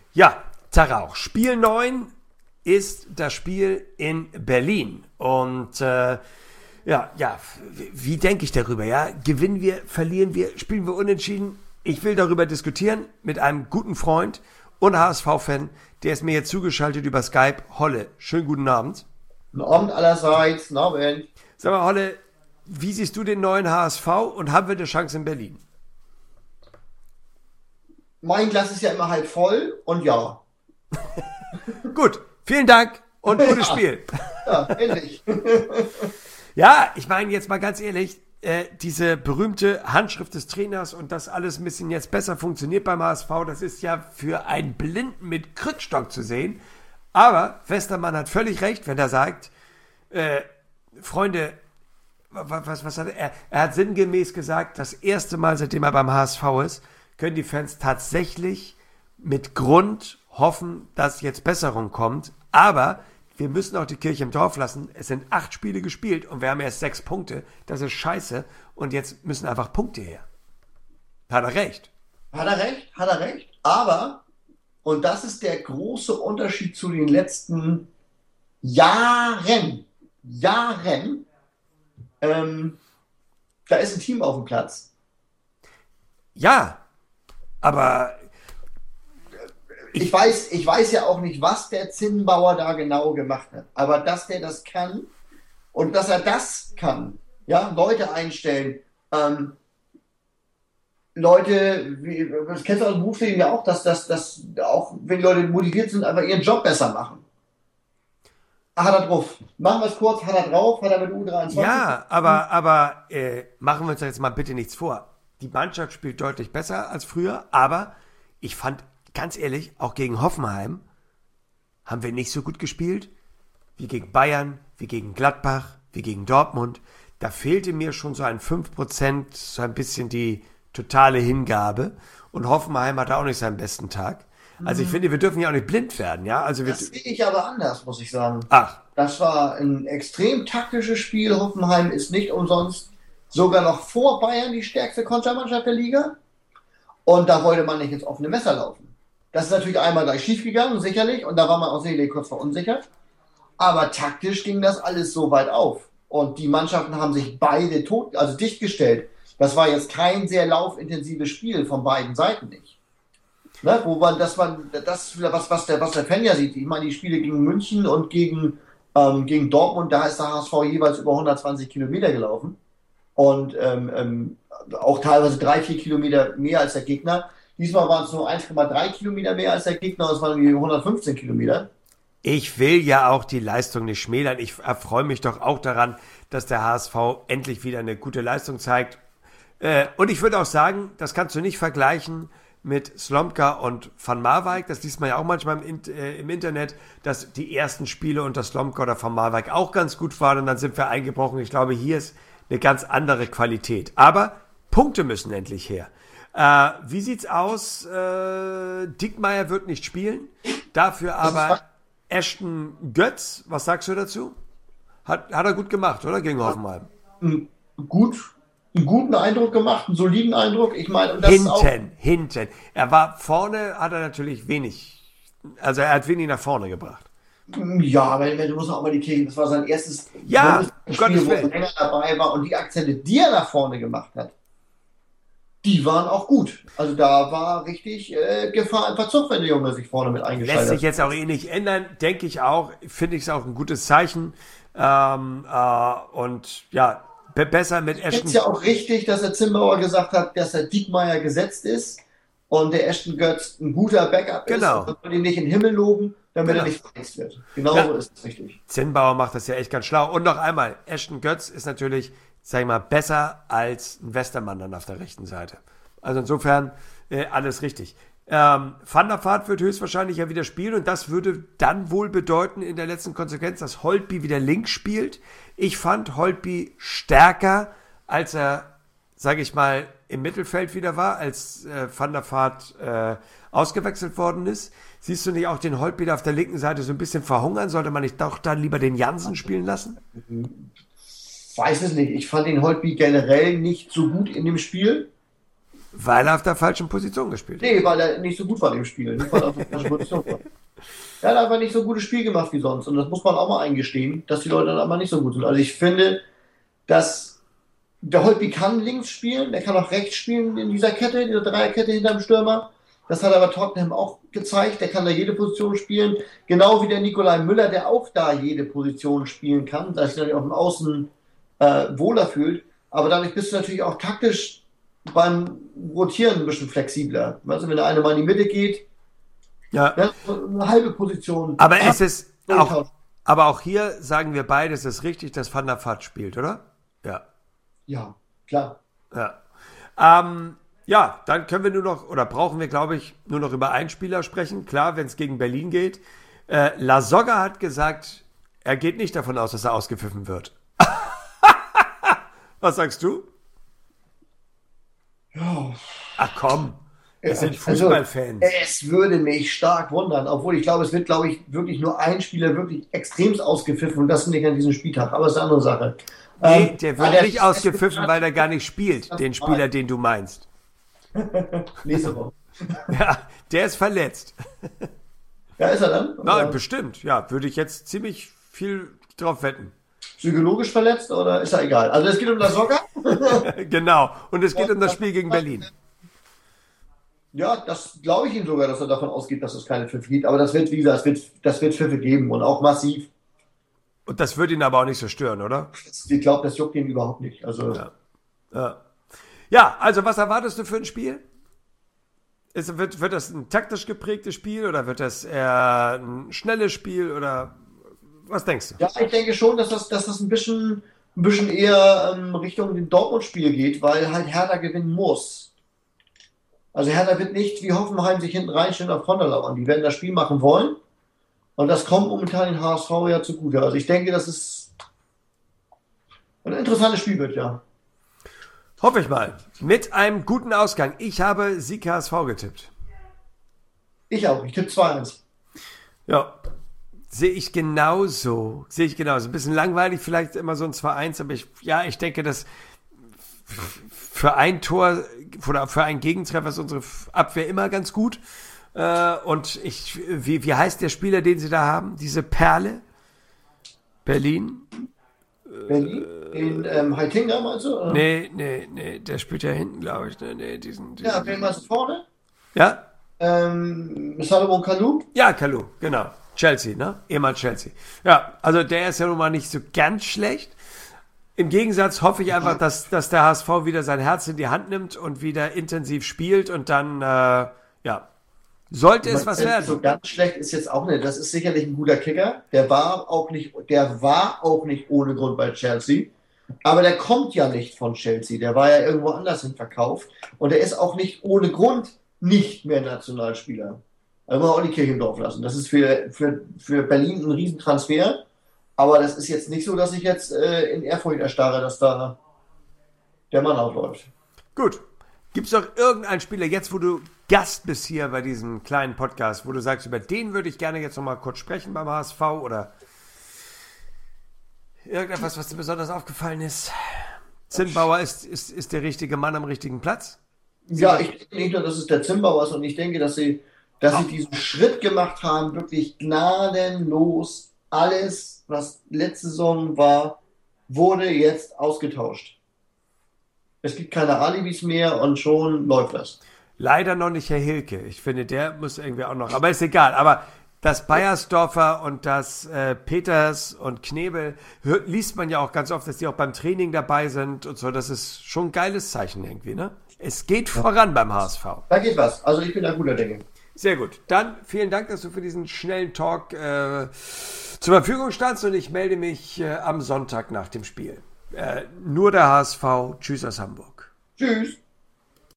Ja, Tag auch. Spiel 9 ist das Spiel in Berlin. Und wie denke ich darüber? Ja? Gewinnen wir, verlieren wir, spielen wir unentschieden? Ich will darüber diskutieren mit einem guten Freund und HSV-Fan, der ist mir jetzt zugeschaltet über Skype. Holle, schönen guten Abend. Guten Abend allerseits, guten Abend. Sag mal, Holle, wie siehst du den neuen HSV und haben wir eine Chance in Berlin? Mein Glas ist ja immer halb voll und ja. Gut, vielen Dank und gutes Spiel. Ja, endlich. Ja, ich meine jetzt mal ganz ehrlich, diese berühmte Handschrift des Trainers und dass alles ein bisschen jetzt besser funktioniert beim HSV, das ist ja für einen Blinden mit Krückstock zu sehen. Aber Westermann hat völlig recht, wenn er sagt, Freunde, was hat er? Er hat sinngemäß gesagt, das erste Mal, seitdem er beim HSV ist, können die Fans tatsächlich mit Grund hoffen, dass jetzt Besserung kommt. Aber wir müssen auch die Kirche im Dorf lassen. Es sind 8 Spiele gespielt und wir haben erst 6 Punkte. Das ist scheiße. Und jetzt müssen einfach Punkte her. Hat er recht. Hat er recht. Aber, und das ist der große Unterschied zu den letzten Jahren, da ist ein Team auf dem Platz. Ja, aber Ich weiß ja auch nicht, was der Zinnbauer da genau gemacht hat. Aber dass der das kann und dass er das kann, ja, Leute einstellen, Leute, das kennst du aus dem Berufsleben ja auch, dass auch wenn die Leute motiviert sind, einfach ihren Job besser machen. Hat er drauf. Machen wir es kurz, hat er drauf, hat er mit U23. ja, aber machen wir uns jetzt mal bitte nichts vor. Die Mannschaft spielt deutlich besser als früher, aber ich fand, ganz ehrlich, auch gegen Hoffenheim haben wir nicht so gut gespielt wie gegen Bayern, wie gegen Gladbach, wie gegen Dortmund. Da fehlte mir schon so ein 5%, so ein bisschen die totale Hingabe. Und Hoffenheim hatte auch nicht seinen besten Tag. Also ich finde, wir dürfen ja auch nicht blind werden, ja? Also Das sehe ich aber anders, muss ich sagen. Ach, Das war ein extrem taktisches Spiel. Hoffenheim ist nicht umsonst sogar noch vor Bayern die stärkste Kontermannschaft der Liga. Und da wollte man nicht ins offene Messer laufen. Das ist natürlich einmal gleich schief gegangen, sicherlich. Und da war man auch sicherlich kurz verunsichert. Aber taktisch ging das alles so weit auf. Und die Mannschaften haben sich beide dicht gestellt. Das war jetzt kein sehr laufintensives Spiel von beiden Seiten nicht. Ne? Was der Fan ja sieht. Ich meine, die Spiele gegen München und gegen Dortmund, da ist der HSV jeweils über 120 Kilometer gelaufen. Und auch teilweise 3-4 Kilometer mehr als der Gegner. Diesmal waren es nur 1,3 Kilometer mehr als der Gegner, und es waren irgendwie 115 Kilometer. ich will ja auch die Leistung nicht schmälern. Ich erfreue mich doch auch daran, dass der HSV endlich wieder eine gute Leistung zeigt. Und ich würde auch sagen, das kannst du nicht vergleichen mit Slomka und Van Marwijk. Das liest man ja auch manchmal im Internet, dass die ersten Spiele unter Slomka oder Van Marwijk auch ganz gut waren und dann sind wir eingebrochen. Ich glaube, hier ist eine ganz andere Qualität. Aber Punkte müssen endlich her. Wie sieht's aus? Dickmeyer wird nicht spielen. Dafür aber Ashton Götz. Was sagst du dazu? Hat er gut gemacht, oder? Gegen Hoffenheim. Gut, einen guten Eindruck gemacht, einen soliden Eindruck. Ich meine, und das ist auch, Hinten. Er war vorne, hat er natürlich wenig. Also er hat wenig nach vorne gebracht. ja, aber du musst auch mal die Kirche, das war sein erstes Ja, um Spiel, Gottes wo er Willen. länger dabei war und die Akzente, die er nach vorne gemacht hat, die waren auch gut. Also da war richtig Gefahr im Verzug, wenn der Junge sich vorne mit Lässt eingeschaltet sich hat. jetzt auch eh nicht ändern, denke ich auch. Finde ich es auch ein gutes Zeichen. Und ja, besser mit Ich finde es Ashton. ja auch richtig, dass der Zimbauer gesagt hat, dass der Diekmeyer gesetzt ist und der Ashton Götz ein guter Backup ist. Genau. Und man soll ihn nicht in den Himmel loben, damit Genau. er nicht verletzt wird. Genau Ja. so ist es richtig. Zinnbauer macht das ja echt ganz schlau. Und noch einmal, Ashton Götz ist natürlich, sag ich mal, besser als ein Westermann dann auf der rechten Seite. Also insofern alles richtig. Van der Vaart wird höchstwahrscheinlich ja wieder spielen und das würde dann wohl bedeuten in der letzten Konsequenz, dass Holtby wieder links spielt. Ich fand Holtby stärker, als er, sage ich mal, im Mittelfeld wieder war, als Van der Vaart ausgewechselt worden ist. Siehst du nicht auch den Holtby da auf der linken Seite so ein bisschen verhungern? Sollte man nicht doch dann lieber den Jansen spielen lassen? Weiß es nicht. Ich fand den Holtby generell nicht so gut in dem Spiel. Weil er auf der falschen Position gespielt hat. Nee, weil er nicht so gut war im Spiel. Nicht, weil er auf der falschen Position war. Er hat einfach nicht so ein gutes Spiel gemacht wie sonst. Und das muss man auch mal eingestehen, dass die Leute dann einfach nicht so gut sind. Also ich finde, dass der Holtby kann links spielen, der kann auch rechts spielen in dieser Kette, dieser Dreierkette hinterm Stürmer. Das hat aber Tottenham auch gezeigt. Der kann da jede Position spielen. Genau wie der Nikolai Müller, der auch da jede Position spielen kann, dass sich natürlich auch im Außen wohler fühlt. Aber dadurch bist du natürlich auch taktisch beim Rotieren ein bisschen flexibler. Weißt du, wenn der eine mal in die Mitte geht, Ja. so eine halbe Position. Aber es ist auch hier sagen wir beide, es ist richtig, dass Van der Vaart spielt, oder? Ja. Ja, klar. Ja. Ja, dann können wir nur noch, oder brauchen wir, glaube ich, nur noch über einen Spieler sprechen. Klar, wenn es gegen Berlin geht. La Soga hat gesagt, er geht nicht davon aus, dass er ausgepfiffen wird. Was sagst du? Ja. Ach komm, wir sind Also, Fußballfans. es würde mich stark wundern, obwohl ich glaube, es wird, glaube ich, wirklich nur ein Spieler wirklich extremst ausgepfiffen und das nicht an diesem Spieltag. Aber das ist eine andere Sache. Nee, der aber wird nicht ausgepfiffen, weil er gar nicht spielt, den Spieler, den du meinst. Nächste Woche. Ja, der ist verletzt. Ja, ist er dann? Ja, Oder bestimmt, ja, würde ich jetzt ziemlich viel drauf wetten. psychologisch verletzt oder ist er egal? Also es geht um La Soga. Genau, und es geht um das Spiel gegen Berlin. Ja, das glaube ich ihm sogar, dass er davon ausgeht, dass es keine Pfiffe gibt. Aber das wird, wie gesagt, das wird Pfiffe geben und auch massiv. Und das würde ihn aber auch nicht so stören, oder? Ich glaube, das juckt ihn überhaupt nicht. Also Ja, also was erwartest du für ein Spiel? Wird das ein taktisch geprägtes Spiel oder wird das eher ein schnelles Spiel oder was denkst du? ja, ich denke schon, dass das ein bisschen eher Richtung dem Dortmund-Spiel geht, weil halt Hertha gewinnen muss. Also Hertha wird nicht wie Hoffenheim sich hinten reinstellen auf Konter lauern. Die werden das Spiel machen wollen. Und das kommt momentan den HSV ja zugute. Also ich denke, dass es ein interessantes Spiel wird, ja. Hoffe ich mal. Mit einem guten Ausgang. Ich habe Sieg HSV getippt. Ich auch. Ich tippe 2-1. Ja. Sehe ich genauso. Ein bisschen langweilig vielleicht immer so ein 2-1, aber ich denke, dass für ein Tor oder für einen Gegentreffer ist unsere Abwehr immer ganz gut. Und wie heißt der Spieler, den sie da haben? Diese Perle? Berlin? Berlin? In Heitinga meinst du? Oder? Nee, der spielt ja hinten, glaube ich. Nee, diesen. Ja, wen meinst du vorne? Ja? Salomon Kalou? Ja, Kalou, genau. Chelsea, ne? Ehemals Chelsea. Ja, also der ist ja nun mal nicht so ganz schlecht. Im Gegensatz hoffe ich einfach, dass der HSV wieder sein Herz in die Hand nimmt und wieder intensiv spielt und dann, sollte es was werden. So ganz schlecht ist jetzt auch nicht. Das ist sicherlich ein guter Kicker. Der war auch nicht ohne Grund bei Chelsea. Aber der kommt ja nicht von Chelsea. Der war ja irgendwo anders hin verkauft. Und er ist auch nicht ohne Grund nicht mehr Nationalspieler. Also muss man auch die Kirche im Dorf lassen. Das ist für Berlin ein Riesentransfer. Aber das ist jetzt nicht so, dass ich jetzt in Ehrfurcht erstarre, dass da der Mann aufläuft. Gut. Gibt es noch irgendeinen Spieler, jetzt wo du Gast bist hier bei diesem kleinen Podcast, wo du sagst, über den würde ich gerne jetzt noch mal kurz sprechen beim HSV oder irgendetwas, was dir besonders aufgefallen ist? Zinnbauer ist der richtige Mann am richtigen Platz? Ja, ich denke nicht nur, dass es der Zimbauer ist und ich denke, dass sie diesen Schritt gemacht haben, wirklich gnadenlos. Alles, was letzte Saison war, wurde jetzt ausgetauscht. Es gibt keine Alibis mehr und schon läuft das. Leider noch nicht Herr Hilke. Ich finde, der muss irgendwie auch noch. Aber ist egal. Aber das Beiersdorfer und das Peters und Knebel liest man ja auch ganz oft, dass die auch beim Training dabei sind und so. Das ist schon ein geiles Zeichen irgendwie, ne? Es geht voran beim HSV. Da geht was. Also ich bin ein guter Dinge. Sehr gut. Dann vielen Dank, dass du für diesen schnellen Talk zur Verfügung standst und ich melde mich am Sonntag nach dem Spiel. Nur der HSV. Tschüss aus Hamburg. Tschüss.